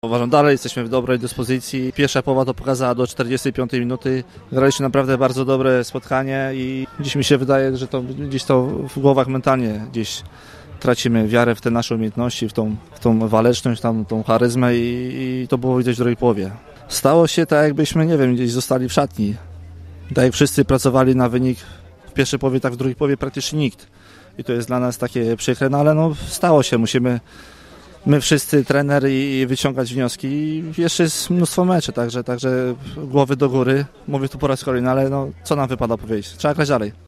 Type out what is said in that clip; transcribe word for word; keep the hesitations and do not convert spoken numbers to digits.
Uważam, dalej jesteśmy w dobrej dyspozycji. Pierwsza połowa to pokazała do czterdziestej piątej minuty. Graliśmy naprawdę bardzo dobre spotkanie i dziś mi się wydaje, że to gdzieś to w głowach mentalnie gdzieś tracimy wiarę w te nasze umiejętności, w tą, w tą waleczność, tam, tą charyzmę i, i to było widać w drugiej połowie. Stało się tak, jakbyśmy, nie wiem, gdzieś zostali w szatni. Tak jak wszyscy pracowali na wynik w pierwszej połowie, tak w drugiej połowie praktycznie nikt. I to jest dla nas takie przykre, no ale no stało się, musimy my wszyscy, trener i wyciągać wnioski i jeszcze jest mnóstwo meczy, także, także głowy do góry, mówię tu po raz kolejny, ale no, co nam wypada powiedzieć, trzeba grać dalej.